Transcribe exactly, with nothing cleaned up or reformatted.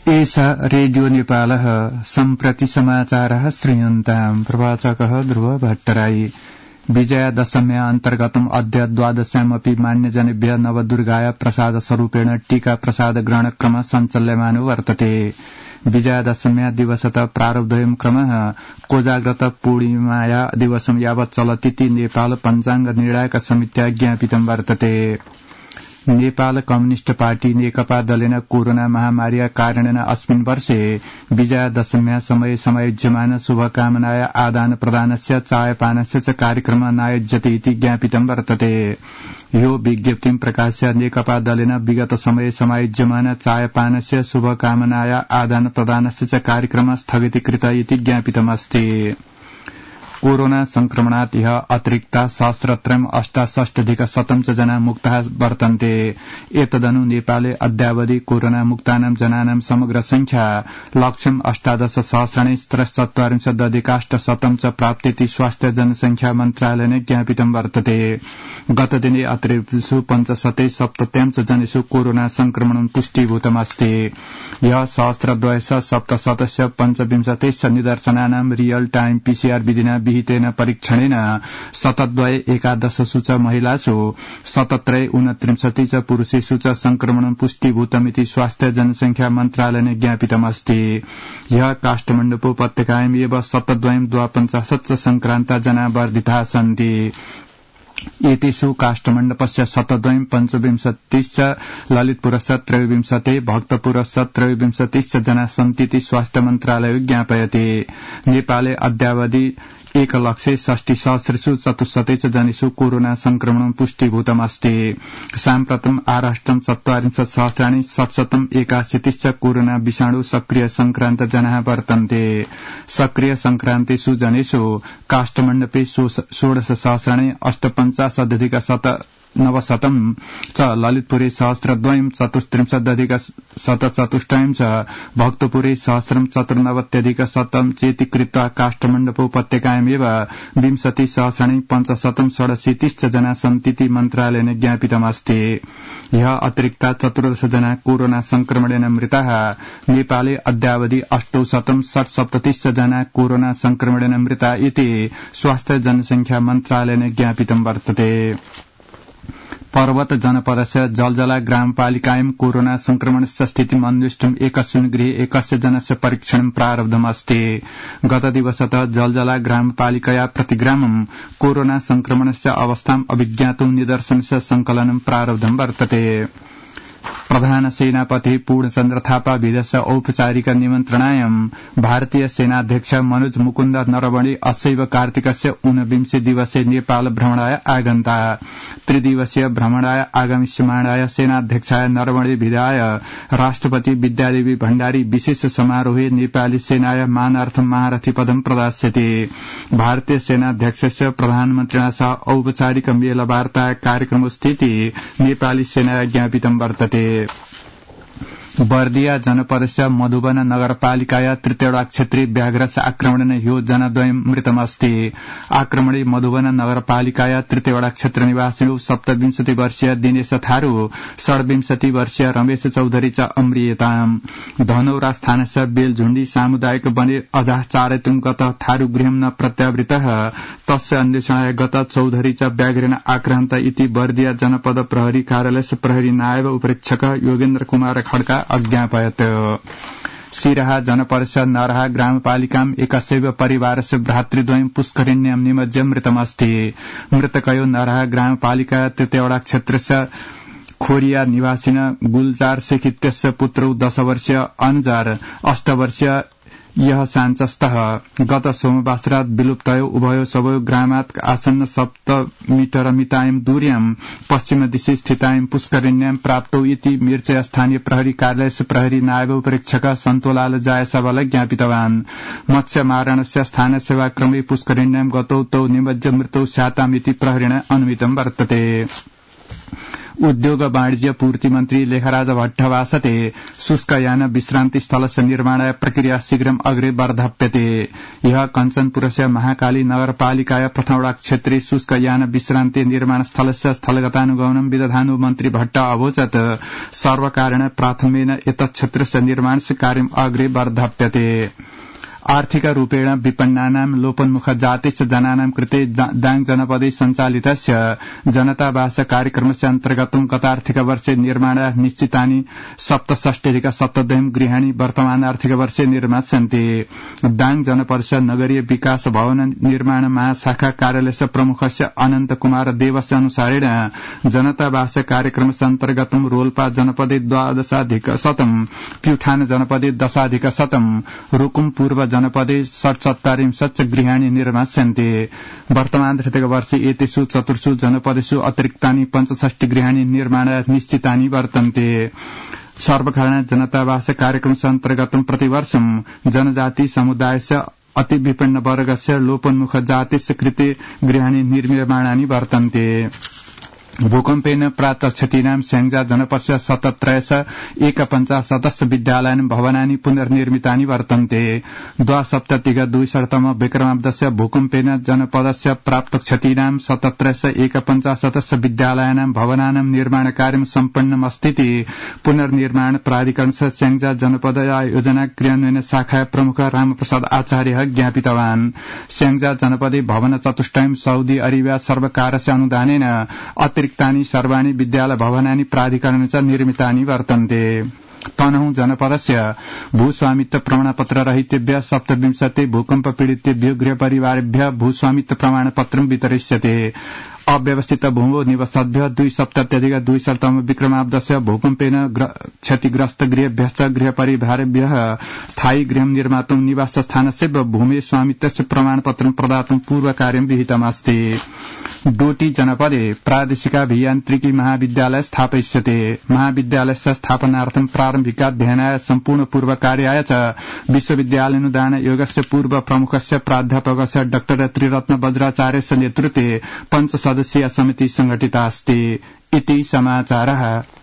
एषा रेडियो नेपालः सम्प्रति समाचारः श्रूयन्ताम् प्रवाचकः ध्रुव भट्टराई। विजयादशम्या अन्तर्गतम् अद्य द्वादश्यामपि मान्यजनेभ्य नवदुर्गाया प्रसाद स्वरूपेण टीका प्रसाद ग्रहणक्रमः सञ्चाल्यमानो वर्तते। विजयादशम्या दिवसतः प्रारब्धोऽयं क्रमः कोजाग्रत पूर्णिमाया दिवसं यावत् चलतीति नेपाल पञ्चाङ्ग निर्णायक समित्या ज्ञापितं वर्तते। नेपाल कम्युनिष्ट पार्टी नेकपा दलेन कोरोना महामार्या कारणेन अस्मिन् वर्षे विजयादशम्या समये समायोज्यमान शुभकामनाया आदान प्रदानस्य चायपानस्य च कार्यक्रमः नायोज्यते इति ज्ञापितं वर्तते। यो विज्ञप्तिं प्रकाश्य नेकपा दलेन विगत समये समायोज्यमान चायपानस्य शुभकामनाया आदान प्रदानस्य च कार्यक्रमः स्थगितीकृत इति ज्ञापितमस्ति। कोरोना संक्रमणात् ह्य अतिरिक्ता सहस्रत्रयम् अष्टाषष्ठ्यधिक शतं च जना मुक्ताः वर्तन्ते। एतदनु नेपाले अद्यावधि कोरोना मुक्तानां जनानां समग्र संख्या लक्षम् अष्टादश सहस्राणि त्रयश्चत्वारिंशदधिकाष्टशतं च प्राप्तेति स्वास्थ्य जनसंख्या मन्त्रालयेन ज्ञापितं वर्तते। गतदिने अतिरिक्तेषु पञ्चशते सप्तत्यां च जनेषु कोरोना संक्रमणं पुष्टीभूतमस्ति। ह्य सहस्रद्वयश सप्तशतस्य पञ्चविंशतिश्च निदर्शनानां रियल टाइम पीसीआर विधिना विहितेन परीक्षणेन शतद्वय एकादशसु च महिलासु शतत्रय ऊनत्रिंशति च पुरुषेषु च संक्रमणं पुष्टीभूतमिति स्वास्थ्य जनसंख्या मन्त्रालयेन ज्ञापितमस्ति। ह्यः काष्ठमण्डपोपत्यकायाम् एव शतद्वयं द्वापञ्चाशत् च संक्रान्ता जना वर्धिताः सन्ति। एतेषु काष्ठमण्डपस्य शतद्वयं पञ्चविंशतिश्च ललितपुरस्य त्रयोविंशति भक्तपुरस्य त्रयोविंशतिश्च जना सन्तीति स्वास्थ्य मन्त्रालयो ज्ञापयति। नेपाले अद्यावधि एक लक्षे षष्टि सहस्रेषु चतुष्शते च जनेषु कोरोना संक्रमणं पुष्टीभूतमस्ति। साम्प्रतम् आराष्ट्रं चत्वारिंशत् सहस्राणि षट्शतम् एकाशीतिश्च कोरोना विषाणु सक्रिय संक्रान्त जनाः वर्तन्ते। सक्रिय संक्रान्तेषु जनेषु काष्ठमण्डपे षोडश सहस्राणि अष्टपञ्चाशदधिक शत नवशतं च ललितपुरे सहस्रद्वयं चतुस्त्रिंशदधिक शतचतुष्टयं च भक्तपुरे सहस्रं चतुर्नवत्यधिक शतं चेति कृत्वा काष्ठमण्डपोपत्यकायामेव विंशति सहस्राणि पञ्चशतं षडशीतिश्च जना सन्तीति मन्त्रालयेन ज्ञापितमस्ति। ह्यः अतिरिक्ता चतुर्दश जना कोरोना संक्रमणेन मृताः। नेपाले अद्यावधि अष्टौशतं षट्सप्ततिश्च जना कोरोना संक्रमणेन मृता इति स्वास्थ्य जनसंख्या मन्त्रालयेन ज्ञापितं वर्तते। पर्वत जनपदस्य जलजला ग्रामपालिकायां कोरोना संक्रमणस्य स्थितिम् अन्वेष्टुम् एकस्मिन् गृहे एकस्य जनस्य परीक्षणं प्रारब्धमस्ति। गतदिवसतः जलजला ग्रामपालिकया प्रतिग्रामं कोरोना संक्रमणस्य अवस्थाम् अभिज्ञातुं निदर्शनस्य संकलनं प्रारब्धं वर्तते। प्रधान सेनापति पूर्णचन्द्र थापा विदेश औपचारिक निमन्त्रणायां भारतीय सेनाध्यक्ष मनोज मुकुन्द नरवणे अस्यैव कार्तिकस्य ऊनविंशे दिवसे नेपाल भ्रमणाय आगन्ता। त्रिदिवसीय भ्रमणाय आगमिष्यमाणाय सेनाध्यक्षाय नरवणे विदाय राष्ट्रपति विद्यादेवी भण्डारी विशेष समारोहे नेपाली सेनाय मानार्थं महारथी पदं प्रदास्यति। भारतीय सेनाध्यक्षस्य प्रधानमन्त्रिणा सह औपचारिक मेलवार्ता कार्यक्रमो स्थिति नेपाली सेनाय ज्ञापितं वर्तते। बर्दिया जनपदस्य मधुबन नगरपालिकाया तृतीयवटा क्षेत्रे व्याघ्रस्य आक्रमणेन ह्यो जनद्वयं मृतमस्ति। आक्रमणे मधुबन नगरपालिकाया तृतीयवटा क्षेत्र निवासिनो सप्तविंशति वर्षीय दिनेश थारू षड्विंशति वर्षीय रमेश चौधरी च अम्रियताम्। धनौरा स्थानस्य बेलझुण्डी सामुदायिक वने अजाचारितुं गत थारू गृहं न प्रत्यावृतः तस्य अन्वेषणाय गत चौधरी च व्याघ्रेण आक्रान्त इति बर्दिया जनपद प्रहरी कार्यालयस्य प्रहरी नायब उपरीक्षक योगेन्द्र कुमार खड्का अज्ञापयत्। सिराहा जनपदस्य नरहा ग्रामपालिकाम् एकस्यैव परिवारस्य भ्रातृद्वयं पुष्करिण्यां निमज्ज्य मृतमस्ति। मृतकयो नरहा ग्रामपालिका तृतीयवटा क्षेत्रस्य खोरिया निवासिन गुलजार शेख इत्यस्य पुत्रौ दश वर्षीय अनजार अष्ट वर्षीय यह साञ्चस्तः। गत सोमवासरात् विलुप्तयो उभयो सबयो ग्रामात् आसन्न सप्त मीटर मितायं दूर्यां पश्चिम दिशि स्थितायं पुष्करिण्यां प्राप्तौ इति मिर्चे स्थानीय प्रहरी कार्यालयस्य प्रहरी नायब उपरीक्षक सन्तोलाल जायसवाल ज्ञापितवान्। मत्स्य मारणस्य स्थान सेवाक्रमे पुष्करिण्यां गतौ तौ निमज्ज्य मृतौ स्यातामिति प्रहरिणा अनुमितं वर्तते। उद्योग वाणिज्य पूर्ति मन्त्री लेखराज भट्टवासते शुष्कयान विश्रान्ति स्थलस्य निर्माणाय प्रक्रिया शीघ्रम् अग्रे वर्धाप्यते। यह कञ्चनपुरस्य महाकाली नगरपालिकाय प्रथमवटा क्षेत्रीय शुष्कयान विश्रान्ति निर्माण स्थलस्य स्थलगतानुगमनं विदधानु मन्त्री भट्ट अवोचत् सर्वकारेण प्राथम्येन एतत् क्षेत्रस्य निर्माणस्य कार्यम् अग्रे वर्धाप्यते। आर्थिक रूपेण विपन्नानां लोपोन्मुख जातिस्य जनानां कृते दाङ जनपदे सञ्चालितस्य जनतावास कार्यक्रमस्य अन्तर्गतं गतार्थिक वर्षे निर्माणाय निश्चितानि सप्तषष्टिधिक सप्तदश गृहाणि वर्तमान आर्थिक वर्षे निर्मास्यन्ते। दाङ जनपदस्य नगरीय विकास भवन निर्माण महाशाखा कार्यालयस्य प्रमुखस्य अनन्त कुमार देवस्य अनुसारेण जनतावास कार्यक्रमस्य अन्तर्गतं रोल्पा जनपदे द्वादशाधिक शतम्, प्युठान जनपदे दशाधिक शतम्, रुकुम पूर्व जनपदे षट्सत्तरिंशत् गृहाणि निर्मास्यन्ते। वर्तमान आर्थिक वर्षे एतेषु चतुर्षु जनपदेषु अतिरिक्तानि पञ्चषष्टि गृहाणि निर्माणाय निश्चितानि वर्तन्ते। सर्वकारण जनतावास कार्यक्रमस्य अन्तर्गतं प्रतिवर्षं जनजाति समुदायस्य अति विपन्न वर्गस्य लोपोन्मुख जातिस्य कृते गृहाणि निर्माणानि वर्तन्ते। भूकम्पेन प्राप्त क्षतीनां स्याङ्जा जनपदस्य शतत्रयश एकपञ्चाशतस्य विद्यालयानि भवनानि पुनर्निर्मितानि वर्तन्ते। द्वासप्ततिक द्विशततम विक्रमाब्दस्य भूकम्पेन जनपदस्य प्राप्त क्षतीनां शतत्रयश एकपञ्चाशतस्य विद्यालयानां भवनानां निर्माण कार्यं सम्पन्नमस्तीति पुनर्निर्माण प्राधिकरणस्य स्याङ्जा जनपद योजना क्रियान्वयन शाखा प्रमुख रामप्रसाद आचार्यः ज्ञापितवान्। स्याङ्जा जनपदे भवन चतुष्टयं साउदी अरेबिया सर्वकारस्य अनुदानेन अतिरिक्तानि सर्वाणि विद्यालय भवनानि प्राधिकरणस्य निर्मितानि वर्तन्ते। तनहुँ जनपदस्य भूस्वामित्व प्रमाणपत्र रहितेभ्यः सप्तविंशति भूकम्प पीडितेभ्यो गृहपरिवारेभ्यः भूस्वामित्व प्रमाणपत्रं वितरिष्यते। अव्यवस्थित भूमो निवसद्भ्यः द्विसप्तत्यधिक द्विशततम विक्रमाब्दस्य भूकम्पेन क्षतिग्रस्त गृहेभ्यश्च गृहपरिवारेभ्यः स्थायी गृहं निर्मातुं निवासस्थानस्य भूमि स्वामित्वस्य प्रमाणपत्रं प्रदातुं पूर्वकार्यं विहितमस्ति। डोटी जनपदे प्रादेशिकाभियान्त्रिकी महाविद्यालय स्थापयिष्यते। महाविद्यालयस्य स्थापनार्थं प्रारम्भिकाध्ययनाय सम्पूर्ण पूर्वकार्याय च विश्वविद्यालयानुदान आयोगस्य पूर्व प्रमुखस्य प्राध्यापकस्य डाक्टर त्रिरत्न वज्राचार्यस्य नेतृत्वे पञ्चसदस्यीय समिति संघटिता अस्ति। इति समाचारः।